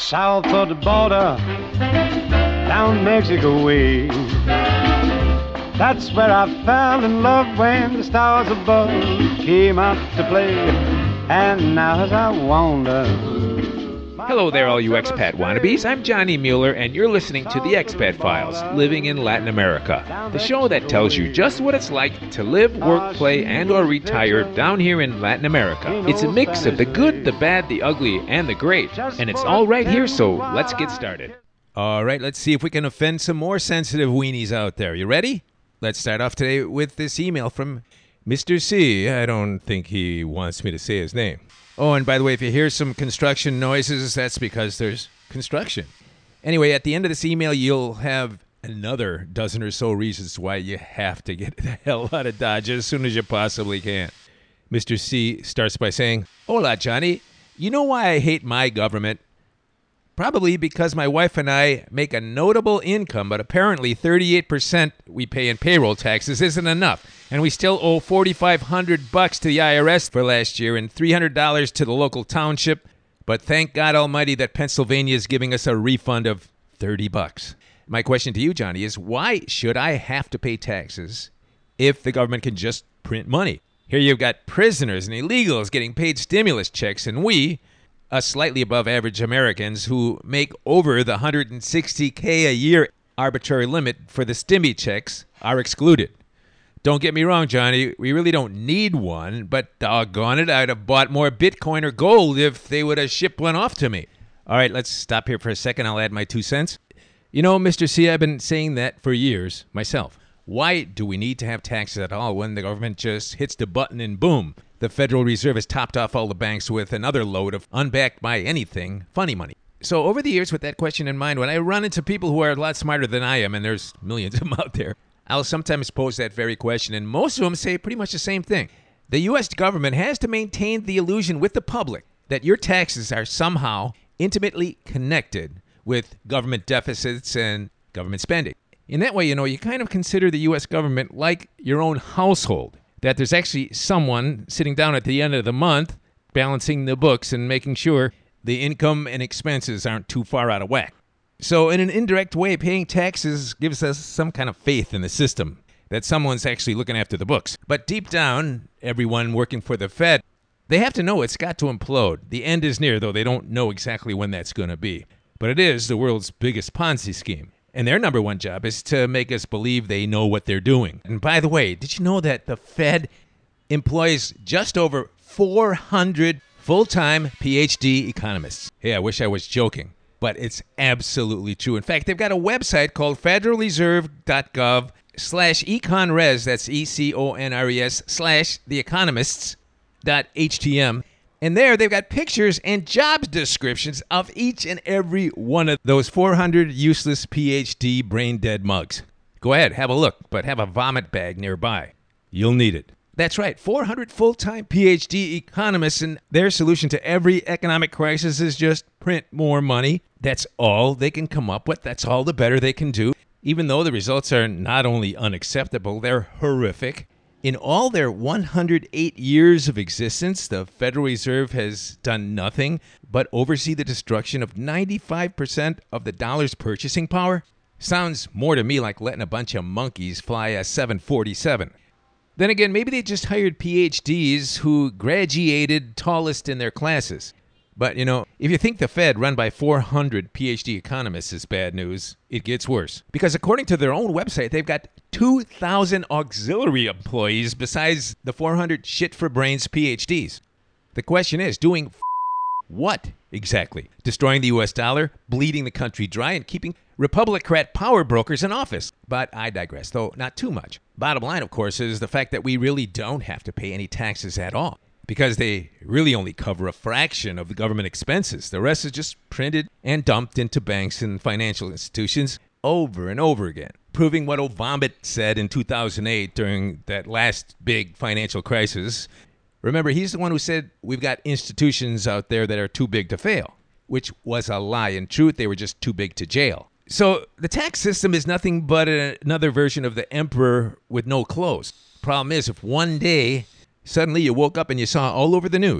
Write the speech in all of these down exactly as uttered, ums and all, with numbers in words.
south of the border, down Mexico way. That's where I fell in love when the stars above came out to play. And now as I wander... Hello there, all you expat wannabes. I'm Johnny Mueller, and you're listening to The Expat Files, Living in Latin America, the show that tells you just what it's like to live, work, play, and or retire down here in Latin America. It's a mix of the good, the bad, the ugly, and the great, and it's all right here, so let's get started. All right, let's see if we can offend some more sensitive weenies out there. You ready? Let's start off today with this email from Mister C. I don't think he wants me to say his name. Oh, and by the way, if you hear some construction noises, that's because there's construction. Anyway, at the end of this email, you'll have another dozen or so reasons why you have to get the hell out of Dodge as soon as you possibly can. Mister C starts by saying, "Hola, Johnny. You know why I hate my government? Probably because my wife and I make a notable income, but apparently thirty-eight percent we pay in payroll taxes isn't enough. And we still owe forty-five hundred bucks to the I R S for last year and three hundred dollars to the local township. But thank God Almighty that Pennsylvania is giving us a refund of thirty bucks. My question to you, Johnny, is why should I have to pay taxes if the government can just print money? Here you've got prisoners and illegals getting paid stimulus checks, and we, us slightly above average Americans who make over the one hundred sixty thousand a year arbitrary limit for the stimmy checks, are excluded. Don't get me wrong, Johnny, we really don't need one, but doggone it, I'd have bought more Bitcoin or gold if they would have shipped one off to me." All right, let's stop here for a second. I'll add my two cents. You know, Mister C, I've been saying that for years myself. Why do we need to have taxes at all when the government just hits the button and boom, the Federal Reserve has topped off all the banks with another load of unbacked by anything funny money? So over the years, with that question in mind, when I run into people who are a lot smarter than I am, and there's millions of them out there, I'll sometimes pose that very question, and most of them say pretty much the same thing. The U S government has to maintain the illusion with the public that your taxes are somehow intimately connected with government deficits and government spending. In that way, you know, you kind of consider the U S government like your own household, that there's actually someone sitting down at the end of the month balancing the books and making sure the income and expenses aren't too far out of whack. So in an indirect way, paying taxes gives us some kind of faith in the system, that someone's actually looking after the books. But deep down, everyone working for the Fed, they have to know it's got to implode. The end is near, though they don't know exactly when that's going to be. But it is the world's biggest Ponzi scheme. And their number one job is to make us believe they know what they're doing. And by the way, did you know that the Fed employs just over four hundred full-time P H D economists? Hey, I wish I was joking, but it's absolutely true. In fact, they've got a website called federalreserve.gov slash econres, that's E C O N R E S, slash the economists dot H T M. And there they've got pictures and job descriptions of each and every one of those four hundred useless P H D brain-dead mugs. Go ahead, have a look, but have a vomit bag nearby. You'll need it. That's right, four hundred full-time P H D economists, and their solution to every economic crisis is just print more money. That's all they can come up with. That's all the better they can do, even though the results are not only unacceptable, they're horrific. In all their one hundred eight years of existence, the Federal Reserve has done nothing but oversee the destruction of ninety-five percent of the dollar's purchasing power. Sounds more to me like letting a bunch of monkeys fly a seven forty-seven. Then again, maybe they just hired P H Ds who graduated tallest in their classes. But, you know, if you think the Fed, run by four hundred P H D economists, is bad news, it gets worse. Because according to their own website, they've got two thousand auxiliary employees besides the four hundred shit-for-brains P H Ds. The question is, doing f- what exactly? Destroying the U S dollar, bleeding the country dry, and keeping Republican power brokers in office. But I digress, though not too much. Bottom line, of course, is the fact that we really don't have to pay any taxes at all, because they really only cover a fraction of the government expenses. The rest is just printed and dumped into banks and financial institutions over and over again, proving what Obama said in two thousand eight during that last big financial crisis. Remember, he's the one who said we've got institutions out there that are too big to fail, which was a lie. In truth, they were just too big to jail. So the tax system is nothing but a, another version of the emperor with no clothes. Problem is, if one day suddenly you woke up and you saw all over the news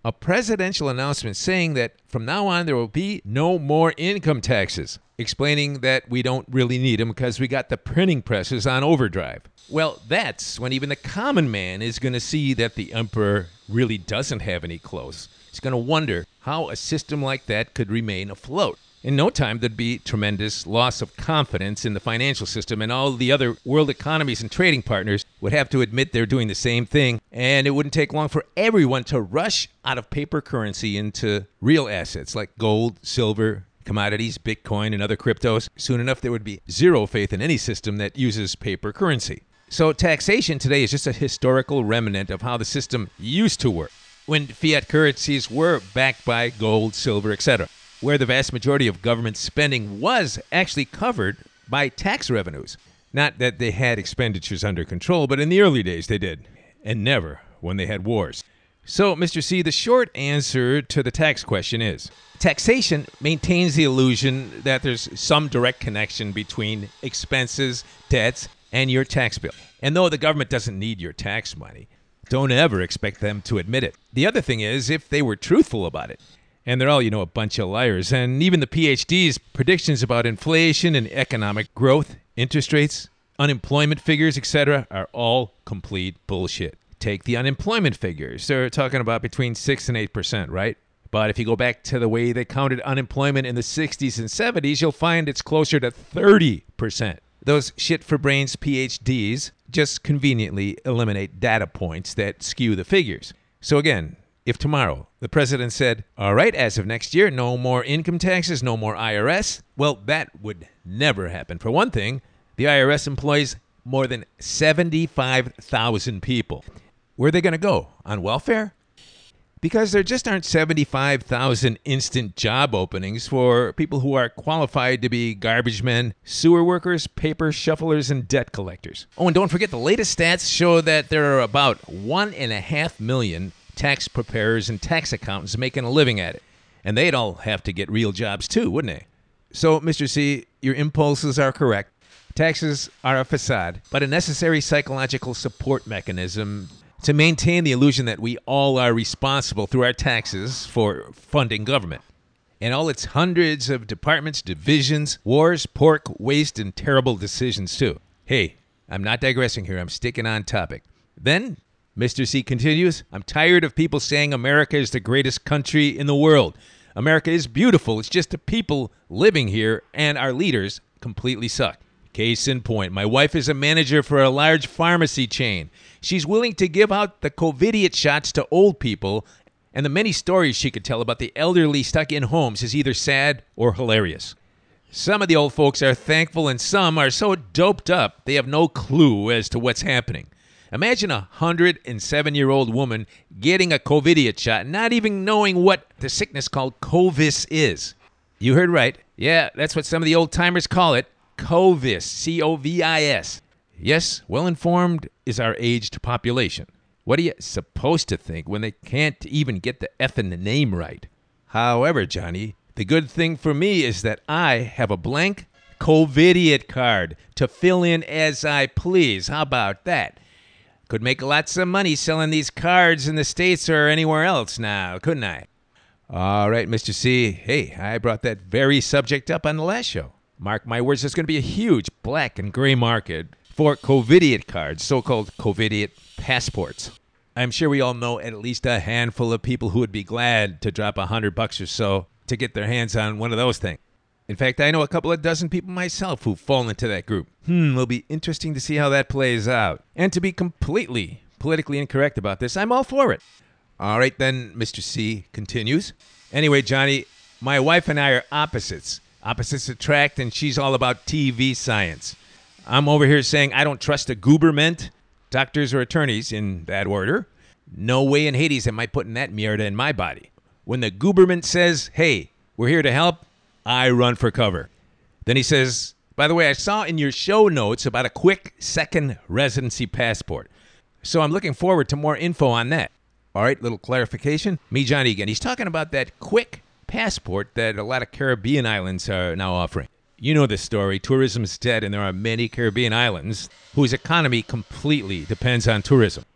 a presidential announcement saying that from now on there will be no more income taxes, explaining that we don't really need them because we got the printing presses on overdrive. Well, that's when even the common man is going to see that the emperor really doesn't have any clothes. He's going to wonder how a system like that could remain afloat. In no time, there'd be tremendous loss of confidence in the financial system, and all the other world economies and trading partners would have to admit they're doing the same thing, and it wouldn't take long for everyone to rush out of paper currency into real assets like gold, silver, commodities, Bitcoin, and other cryptos. Soon enough, there would be zero faith in any system that uses paper currency. So taxation today is just a historical remnant of how the system used to work, when fiat currencies were backed by gold, silver, et cetera, where the vast majority of government spending was actually covered by tax revenues. Not that they had expenditures under control, but in the early days they did, and never when they had wars. So, Mister C, the short answer to the tax question is, taxation maintains the illusion that there's some direct connection between expenses, debts, and your tax bill. And though the government doesn't need your tax money, don't ever expect them to admit it. The other thing is, if they were truthful about it, and they're all, you know, a bunch of liars. And even the P H Ds' predictions about inflation and economic growth, interest rates, unemployment figures, et cetera, are all complete bullshit. Take the unemployment figures. They're talking about between six and eight percent, right? But if you go back to the way they counted unemployment in the sixties and seventies, you'll find it's closer to thirty percent. Those shit-for-brains P H Ds just conveniently eliminate data points that skew the figures. So again, if tomorrow the president said, all right, as of next year, no more income taxes, no more I R S, well, that would never happen. For one thing, the I R S employs more than seventy-five thousand people. Where are they going to go? On welfare? Because there just aren't seventy-five thousand instant job openings for people who are qualified to be garbage men, sewer workers, paper shufflers, and debt collectors. Oh, and don't forget, the latest stats show that there are about one and a half million tax preparers and tax accountants making a living at it. And they'd all have to get real jobs too, wouldn't they? So, Mister C, your impulses are correct. Taxes are a facade, but a necessary psychological support mechanism to maintain the illusion that we all are responsible through our taxes for funding government. And all its hundreds of departments, divisions, wars, pork, waste, and terrible decisions too. Hey, I'm not digressing here. I'm sticking on topic. Then Mister C continues, I'm tired of people saying America is the greatest country in the world. America is beautiful. It's just the people living here and our leaders completely suck. Case in point, my wife is a manager for a large pharmacy chain. She's willing to give out the COVIDiot shots to old people, and the many stories she could tell about the elderly stuck in homes is either sad or hilarious. Some of the old folks are thankful, and some are so doped up they have no clue as to what's happening. Imagine a one hundred seven-year-old woman getting a COVIDiot shot, not even knowing what the sickness called COVIS is. You heard right. Yeah, that's what some of the old-timers call it. COVIS. C O V I S. Yes, well-informed is our aged population. What are you supposed to think when they can't even get the effing name right? However, Johnny, the good thing for me is that I have a blank COVIDiot card to fill in as I please. How about that? Could make lots of money selling these cards in the States or anywhere else now, couldn't I? All right, Mister C. Hey, I brought that very subject up on the last show. Mark my words, there's going to be a huge black and gray market for COVIDiot cards, so-called COVIDiot passports. I'm sure we all know at least a handful of people who would be glad to drop a hundred bucks or so to get their hands on one of those things. In fact, I know a couple of dozen people myself who fall into that group. Hmm, it'll be interesting to see how that plays out. And to be completely politically incorrect about this, I'm all for it. All right, then, Mister C continues. Anyway, Johnny, my wife and I are opposites. Opposites attract, and she's all about T V science. I'm over here saying I don't trust the gooberment, doctors or attorneys, in that order. No way in Hades am I putting that mierda in my body. When the gooberment says, hey, we're here to help, I run for cover. Then he says, by the way, I saw in your show notes about a quick second residency passport. So I'm looking forward to more info on that. All right, little clarification. Me, Johnny, again. He's talking about that quick passport that a lot of Caribbean islands are now offering. You know this story. Tourism is dead, and there are many Caribbean islands whose economy completely depends on tourism.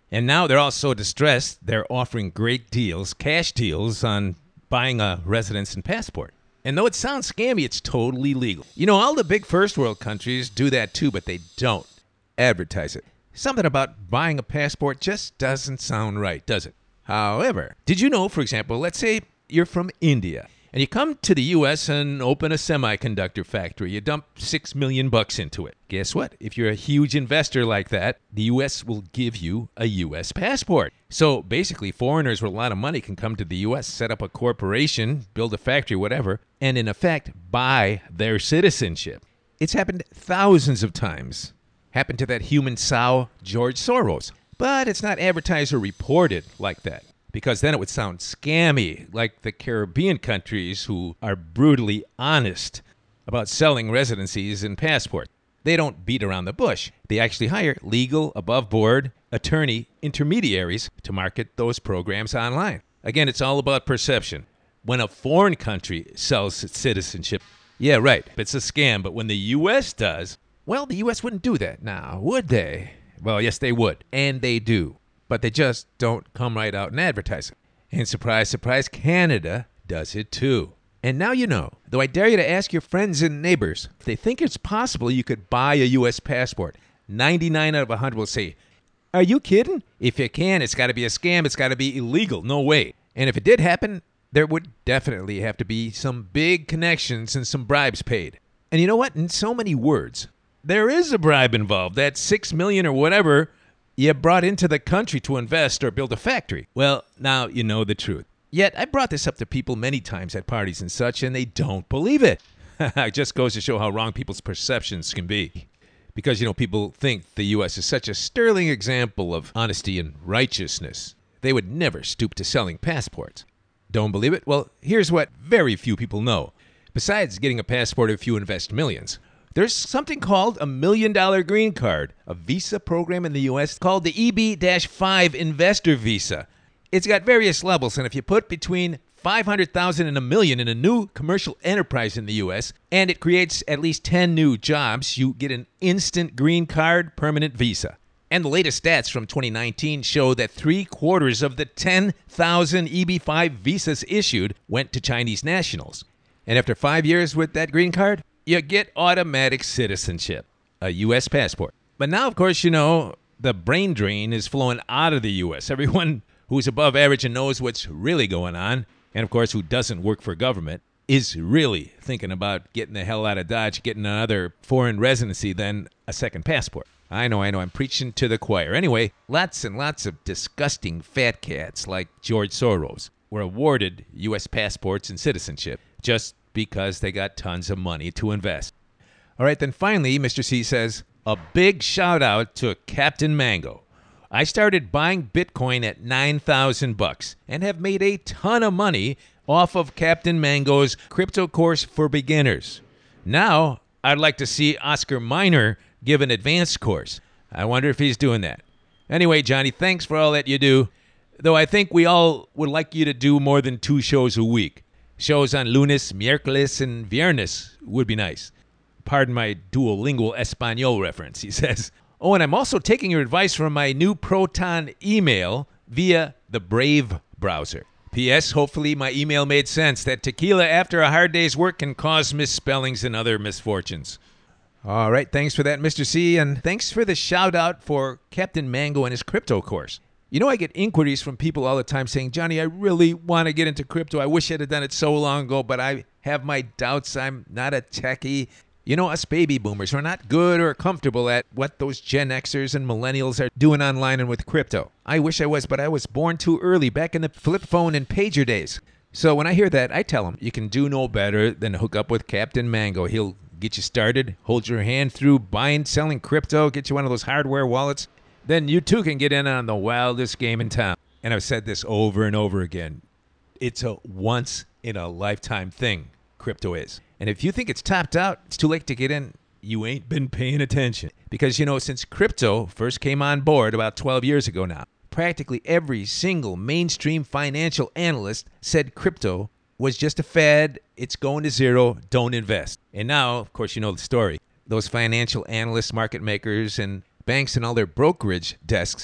And now they're all so distressed, they're offering great deals, cash deals, on buying a residence and passport. And though it sounds scammy, it's totally legal. You know, all the big first world countries do that too, but they don't advertise it. Something about buying a passport just doesn't sound right, does it? However, did you know, for example, let's say you're from India, and you come to the U S and open a semiconductor factory. You dump six million bucks into it. Guess what? If you're a huge investor like that, the U S will give you a U S passport. So basically, foreigners with a lot of money can come to the U S, set up a corporation, build a factory, whatever, and in effect, buy their citizenship. It's happened thousands of times. Happened to that human sow, George Soros. But it's not advertised or reported like that, because then it would sound scammy, like the Caribbean countries who are brutally honest about selling residencies and passports. They don't beat around the bush. They actually hire legal, above-board, attorney intermediaries to market those programs online. Again, it's all about perception. When a foreign country sells its citizenship, yeah, right, it's a scam. But when the U S does, well, the U S wouldn't do that now, would they? Well, yes, they would, and they do. But they just don't come right out and advertise it. And surprise, surprise, Canada does it too. And now you know, though I dare you to ask your friends and neighbors if they think it's possible you could buy a U S passport. ninety-nine out of one hundred will say, are you kidding? If you can, it's got to be a scam. It's got to be illegal. No way. And if it did happen, there would definitely have to be some big connections and some bribes paid. And you know what? In so many words, there is a bribe involved. That six million or whatever you brought into the country to invest or build a factory. Well, now you know the truth. Yet, I brought this up to people many times at parties and such, and they don't believe it. It just goes to show how wrong people's perceptions can be. Because, you know, people think the U S is such a sterling example of honesty and righteousness. They would never stoop to selling passports. Don't believe it? Well, here's what very few people know. Besides getting a passport if you invest millions, there's something called a Million Dollar Green Card, a visa program in the U S called the E B five Investor Visa. It's got various levels, and if you put between five hundred thousand dollars and a million in a new commercial enterprise in the U S, and it creates at least ten new jobs, you get an instant green card permanent visa. And the latest stats from twenty nineteen show that three quarters of the ten thousand E B five visas issued went to Chinese nationals. And after five years with that green card, you get automatic citizenship, a U S passport. But now, of course, you know, the brain drain is flowing out of the U S. Everyone who's above average and knows what's really going on, and of course who doesn't work for government, is really thinking about getting the hell out of Dodge, getting another foreign residency, then a second passport. I know, I know, I'm preaching to the choir. Anyway, lots and lots of disgusting fat cats like George Soros were awarded U S passports and citizenship just because they got tons of money to invest. All right, then finally, Mister C says, a big shout out to Captain Mango. I started buying Bitcoin at nine thousand bucks and have made a ton of money off of Captain Mango's crypto course for beginners. Now, I'd like to see Oscar Miner give an advanced course. I wonder if he's doing that. Anyway, Johnny, thanks for all that you do. Though I think we all would like you to do more than two shows a week. Shows on lunes, miércoles, and viernes would be nice. Pardon my Duolingo Espanol reference, he says. Oh, and I'm also taking your advice from my new Proton email via the Brave browser. P S. Hopefully my email made sense that tequila after a hard day's work can cause misspellings and other misfortunes. All right, thanks for that, Mister C, and thanks for the shout-out for Captain Mango and his crypto course. You know, I get inquiries from people all the time saying, Johnny, I really want to get into crypto. I wish I'd have done it so long ago, but I have my doubts. I'm not a techie. You know, us baby boomers are not good or comfortable at what those Gen Xers and millennials are doing online and with crypto. I wish I was, but I was born too early, back in the flip phone and pager days. So when I hear that, I tell them, you can do no better than hook up with Captain Mango. He'll get you started, hold your hand through buying, selling crypto, get you one of those hardware wallets. Then you too can get in on the wildest game in town. And I've said this over and over again. It's a once-in-a-lifetime thing, crypto is. And if you think it's topped out, it's too late to get in. You ain't been paying attention. Because, you know, since crypto first came on board about twelve years ago now, practically every single mainstream financial analyst said crypto was just a fad. It's going to zero. Don't invest. And now, of course, you know the story. Those financial analysts, market makers, and banks and all their brokerage desks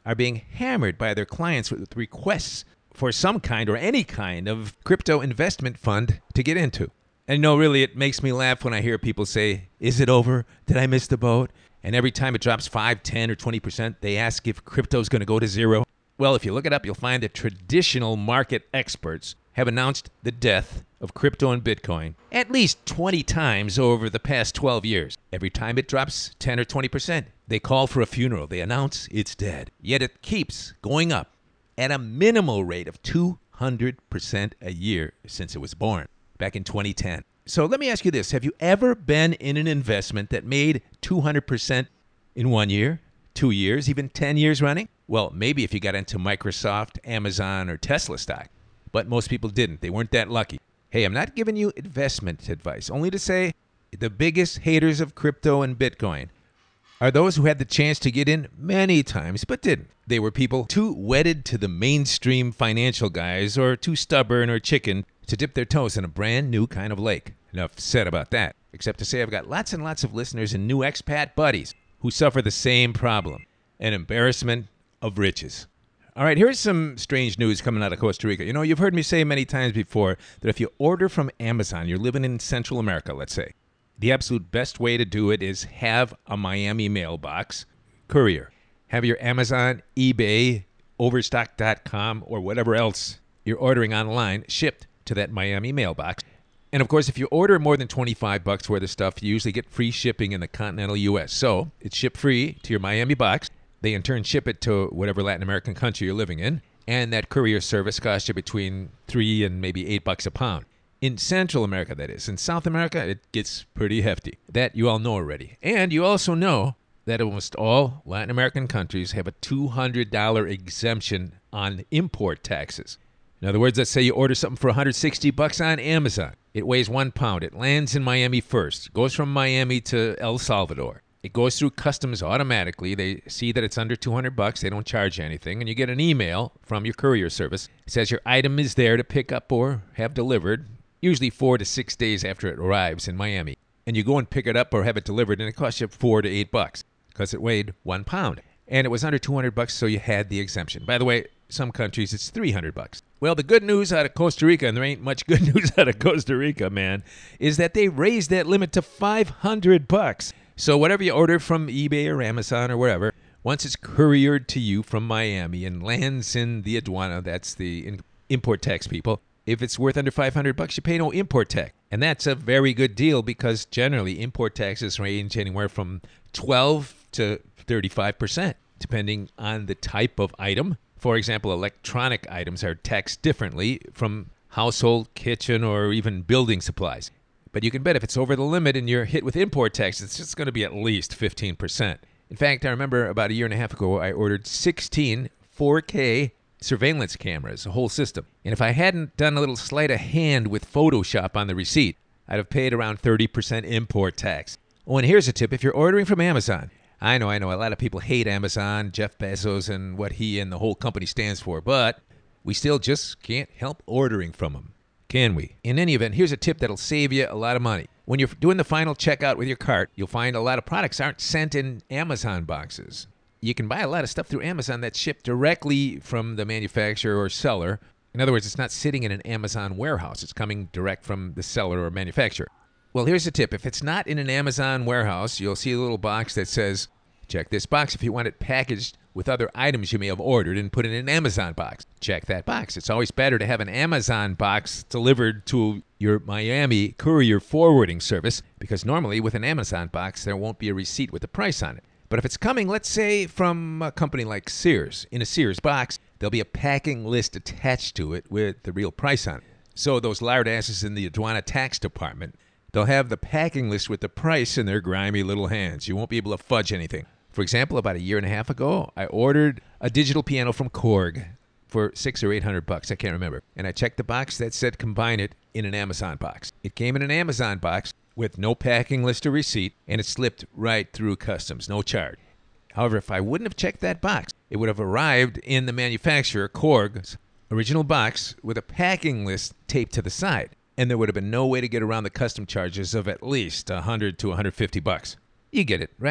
are being hammered by their clients with requests for some kind or any kind of crypto investment fund to get into. And no, really, it makes me laugh when I hear people say, is it over? Did I miss the boat? And every time it drops five, ten, or twenty percent, they ask if crypto's going to go to zero. Well, if you look it up, you'll find that traditional market experts have announced the death of crypto and Bitcoin at least twenty times over the past twelve years. Every time it drops ten or twenty percent, they call for a funeral. They announce it's dead. Yet it keeps going up at a minimal rate of two hundred percent a year since it was born back in twenty ten. So let me ask you this. Have you ever been in an investment that made two hundred percent in one year, two years, even ten years running? Well, maybe if you got into Microsoft, Amazon, or Tesla stock. But most people didn't. They weren't that lucky. Hey, I'm not giving you investment advice, only to say the biggest haters of crypto and Bitcoin are those who had the chance to get in many times but didn't. They were people too wedded to the mainstream financial guys or too stubborn or chicken to dip their toes in a brand new kind of lake. Enough said about that, except to say I've got lots and lots of listeners and new expat buddies who suffer the same problem, an embarrassment of riches. All right, here's some strange news coming out of Costa Rica. You know, you've heard me say many times before that if you order from Amazon, you're living in Central America, let's say, the absolute best way to do it is have a Miami mailbox courier. Have your Amazon, eBay, Overstock dot com, or whatever else you're ordering online shipped to that Miami mailbox. And of course, if you order more than twenty-five bucks worth of stuff, you usually get free shipping in the continental U S. So it's shipped free to your Miami box. They in turn ship it to whatever Latin American country you're living in. And that courier service costs you between three and maybe eight bucks a pound. In Central America, that is. In South America, it gets pretty hefty. That you all know already. And you also know that almost all Latin American countries have a two hundred dollars exemption on import taxes. In other words, let's say you order something for one hundred sixty bucks on Amazon. It weighs one pound. It lands in Miami first. Goes from Miami to El Salvador. It goes through customs automatically. They see that it's under two hundred bucks. They don't charge you anything. And you get an email from your courier service. It says your item is there to pick up or have delivered, usually four to six days after it arrives in Miami. And you go and pick it up or have it delivered, and it costs you four to eight bucks because it weighed one pound. And it was under two hundred bucks, so you had the exemption. By the way, some countries it's three hundred bucks. Well, the good news out of Costa Rica, and there ain't much good news out of Costa Rica, man, is that they raised that limit to five hundred bucks. So whatever you order from eBay or Amazon or wherever, once it's couriered to you from Miami and lands in the aduana, that's the in- import tax people, if it's worth under five hundred bucks, you pay no import tax. And that's a very good deal because generally import taxes range anywhere from twelve to thirty-five percent, depending on the type of item. For example, electronic items are taxed differently from household, kitchen, or even building supplies. But you can bet if it's over the limit and you're hit with import tax, it's just going to be at least fifteen percent. In fact, I remember about a year and a half ago, I ordered sixteen four K surveillance cameras, a whole system. And if I hadn't done a little sleight of hand with Photoshop on the receipt, I'd have paid around thirty percent import tax. Oh, and here's a tip. If you're ordering from Amazon, I know, I know, a lot of people hate Amazon, Jeff Bezos, and what he and the whole company stands for, but we still just can't help ordering from them, can we? In any event, here's a tip that'll save you a lot of money. When you're doing the final checkout with your cart, you'll find a lot of products aren't sent in Amazon boxes. You can buy a lot of stuff through Amazon that's shipped directly from the manufacturer or seller. In other words, it's not sitting in an Amazon warehouse. It's coming direct from the seller or manufacturer. Well, here's a tip. If it's not in an Amazon warehouse, you'll see a little box that says, check this box if you want it packaged with other items you may have ordered and put in an Amazon box. Check that box. It's always better to have an Amazon box delivered to your Miami courier forwarding service because normally with an Amazon box, there won't be a receipt with the price on it. But if it's coming, let's say, from a company like Sears, in a Sears box, there'll be a packing list attached to it with the real price on it. So those lard asses in the aduana tax department, they'll have the packing list with the price in their grimy little hands. You won't be able to fudge anything. For example, about a year and a half ago, I ordered a digital piano from Korg for six or eight hundred bucks. I can't remember. And I checked the box that said combine it in an Amazon box. It came in an Amazon box with no packing list or receipt, and it slipped right through customs, no charge. However, if I wouldn't have checked that box, it would have arrived in the manufacturer, Korg's original box, with a packing list taped to the side. And there would have been no way to get around the custom charges of at least one hundred to one hundred fifty bucks. You get it, right?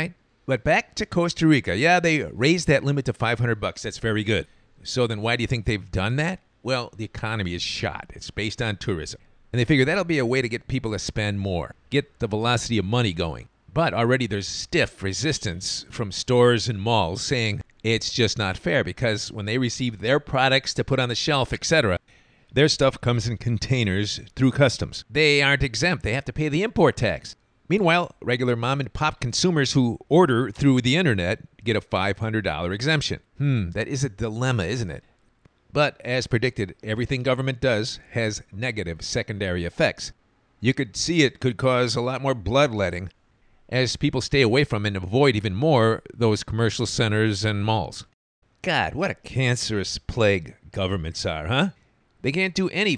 But back to Costa Rica. Yeah, they raised that limit to five hundred bucks. That's very good. So then why do you think they've done that? Well, the economy is shot. It's based on tourism. And they figure that'll be a way to get people to spend more, get the velocity of money going. But already there's stiff resistance from stores and malls saying it's just not fair because when they receive their products to put on the shelf, et cetera, their stuff comes in containers through customs. They aren't exempt. They have to pay the import tax. Meanwhile, regular mom and pop consumers who order through the internet get a five hundred dollars exemption. Hmm, that is a dilemma, isn't it? But as predicted, everything government does has negative secondary effects. You could see it could cause a lot more bloodletting as people stay away from and avoid even more those commercial centers and malls. God, what a cancerous plague governments are, huh? They can't do any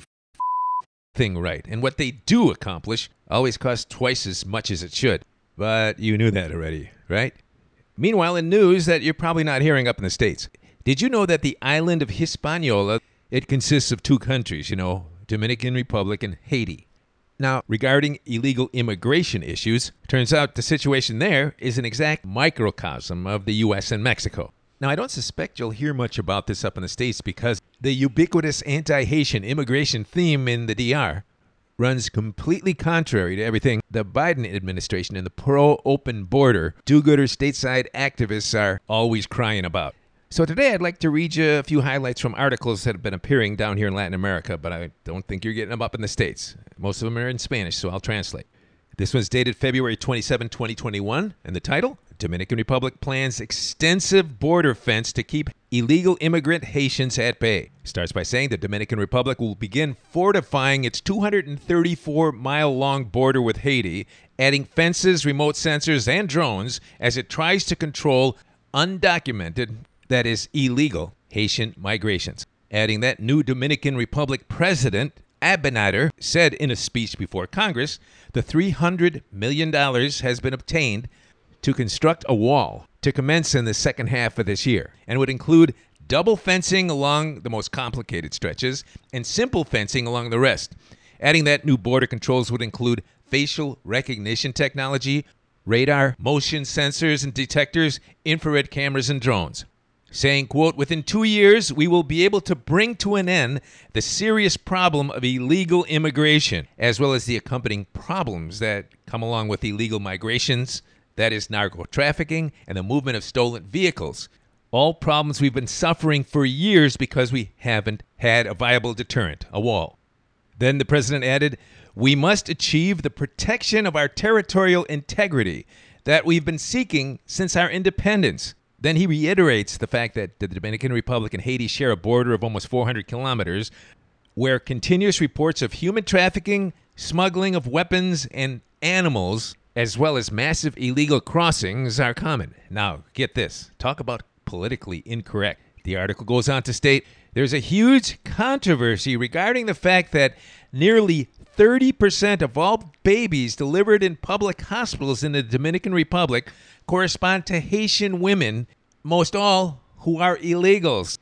thing right, and what they do accomplish always costs twice as much as it should. But you knew that already, right? Meanwhile, in news that you're probably not hearing up in the States, did you know that the island of Hispaniola, it consists of two countries, you know, Dominican Republic and Haiti? Now, regarding illegal immigration issues, turns out the situation there is an exact microcosm of the U S and Mexico. Now, I don't suspect you'll hear much about this up in the States because the ubiquitous anti-Haitian immigration theme in the D R runs completely contrary to everything the Biden administration and the pro-open border, do-gooder stateside activists are always crying about. So today I'd like to read you a few highlights from articles that have been appearing down here in Latin America, but I don't think you're getting them up in the States. Most of them are in Spanish, so I'll translate. This one's dated February twenty-seventh, twenty twenty-one, and the title, Dominican Republic plans extensive border fence to keep illegal immigrant Haitians at bay. Starts by saying the Dominican Republic will begin fortifying its two hundred thirty-four mile long border with Haiti, adding fences, remote sensors, and drones as it tries to control undocumented, that is illegal, Haitian migrations. Adding that new Dominican Republic president, Abinader, said in a speech before Congress, the three hundred million dollars has been obtained to construct a wall to commence in the second half of this year and would include double fencing along the most complicated stretches and simple fencing along the rest. Adding that new border controls would include facial recognition technology, radar, motion sensors and detectors, infrared cameras, and drones. Saying, quote, within two years, we will be able to bring to an end the serious problem of illegal immigration, as well as the accompanying problems that come along with illegal migrations, that is narco trafficking and the movement of stolen vehicles. All problems we've been suffering for years because we haven't had a viable deterrent, a wall. Then the president added, we must achieve the protection of our territorial integrity that we've been seeking since our independence. Then he reiterates the fact that the Dominican Republic and Haiti share a border of almost four hundred kilometers, where continuous reports of human trafficking, smuggling of weapons and animals, as well as massive illegal crossings are common. Now, get this. Talk about politically incorrect. The article goes on to state, there's a huge controversy regarding the fact that nearly thirty percent of all babies delivered in public hospitals in the Dominican Republic correspond to Haitian women, most all who are illegals.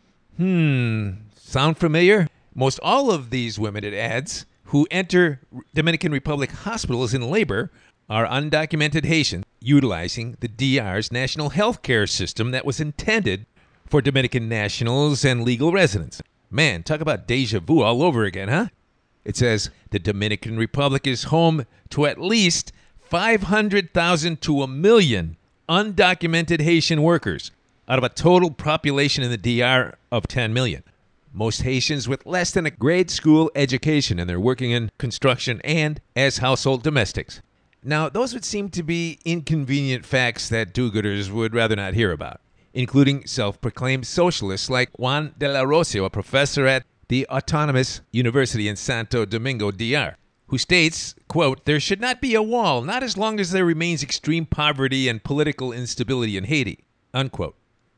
Hmm, sound familiar? Most all of these women, it adds, who enter Dominican Republic hospitals in labor are undocumented Haitians utilizing the D R's national health care system that was intended for Dominican nationals and legal residents. Man, talk about deja vu all over again, huh? It says the Dominican Republic is home to at least five hundred thousand to a million undocumented Haitian workers out of a total population in the D R of ten million. Most Haitians with less than a grade school education, and they're working in construction and as household domestics. Now, those would seem to be inconvenient facts that do-gooders would rather not hear about, including self-proclaimed socialists like Juan de la Rocio, a professor at the Autonomous University in Santo Domingo, D R, who states, quote, there should not be a wall, not as long as there remains extreme poverty and political instability in Haiti, unquote.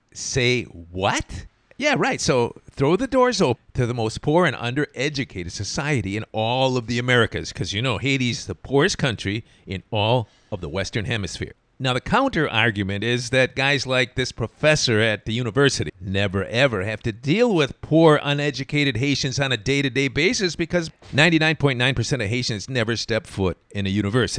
Say what? Yeah, right. So throw the doors open to the most poor and undereducated society in all of the Americas, because you know Haiti's the poorest country in all of the Western Hemisphere. Now, the counter argument is that guys like this professor at the university never, ever have to deal with poor, uneducated Haitians on a day-to-day basis because ninety-nine point nine percent of Haitians never step foot in a university.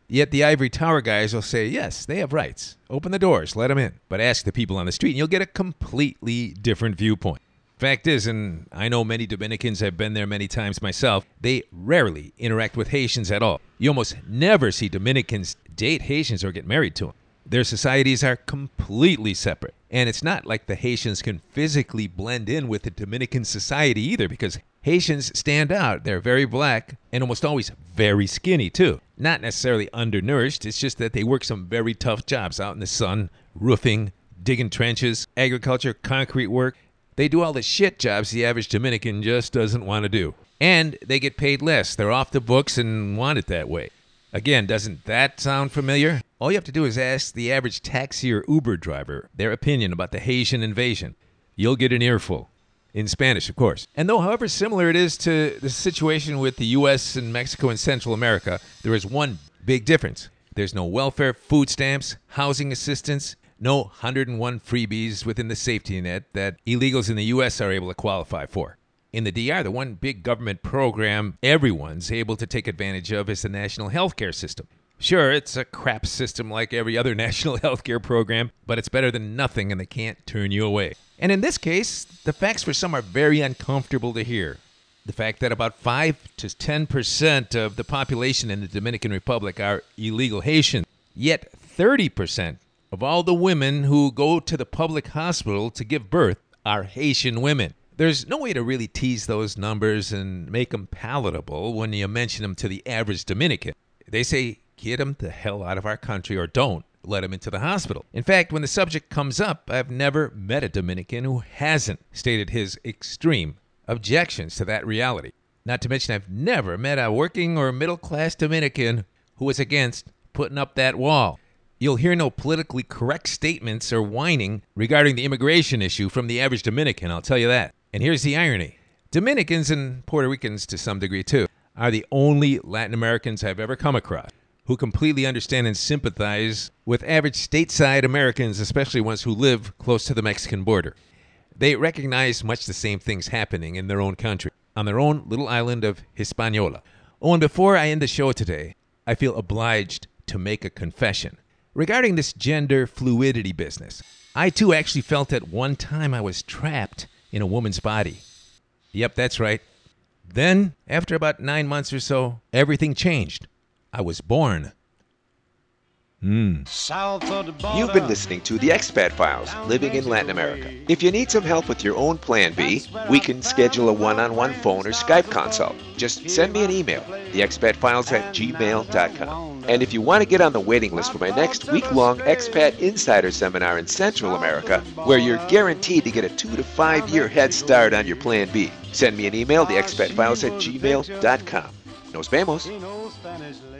Yet the ivory tower guys will say, yes, they have rights. Open the doors, let them in. But ask the people on the street and you'll get a completely different viewpoint. Fact is, and I know many Dominicans have been there many times myself, they rarely interact with Haitians at all. You almost never see Dominicans date Haitians or get married to them. Their societies are completely separate. And it's not like the Haitians can physically blend in with the Dominican society either, because Haitians stand out. They're very black and almost always very skinny too. Not necessarily undernourished, it's just that they work some very tough jobs out in the sun, roofing, digging trenches, agriculture, concrete work. They do all the shit jobs the average Dominican just doesn't want to do. And they get paid less. They're off the books and want it that way. Again, doesn't that sound familiar? All you have to do is ask the average taxi or Uber driver their opinion about the Haitian invasion. You'll get an earful. In Spanish, of course. And though, however similar it is to the situation with the U S and Mexico and Central America, there is one big difference. There's no welfare, food stamps, housing assistance, no one hundred one freebies within the safety net that illegals in the U S are able to qualify for. In the D R, the one big government program everyone's able to take advantage of is the national health care system. Sure, it's a crap system like every other national health care program, but it's better than nothing and they can't turn you away. And in this case, the facts for some are very uncomfortable to hear. The fact that about five to ten percent of the population in the Dominican Republic are illegal Haitians, yet thirty percent of all the women who go to the public hospital to give birth are Haitian women. There's no way to really tease those numbers and make them palatable when you mention them to the average Dominican. They say, get them the hell out of our country or don't let them into the hospital. In fact, when the subject comes up, I've never met a Dominican who hasn't stated his extreme objections to that reality. Not to mention, I've never met a working or middle-class Dominican who was against putting up that wall. You'll hear no politically correct statements or whining regarding the immigration issue from the average Dominican, I'll tell you that. And here's the irony. Dominicans, and Puerto Ricans to some degree too, are the only Latin Americans I've ever come across who completely understand and sympathize with average stateside Americans, especially ones who live close to the Mexican border. They recognize much the same things happening in their own country, on their own little island of Hispaniola. Oh, and before I end the show today, I feel obliged to make a confession. Regarding this gender fluidity business, I too actually felt at one time I was trapped in a woman's body. Yep, that's right. Then, after about nine months or so, everything changed. I was born. Mm. You've been listening to The Expat Files, Living in Latin America. If you need some help with your own Plan B, we can schedule a one-on-one phone or Skype consult. Just send me an email, the expat files at gmail dot com. And if you want to get on the waiting list for my next week-long Expat Insider Seminar in Central America, where you're guaranteed to get a two to five year head start on your Plan B, send me an email, the expat files at gmail dot com. Nos vemos.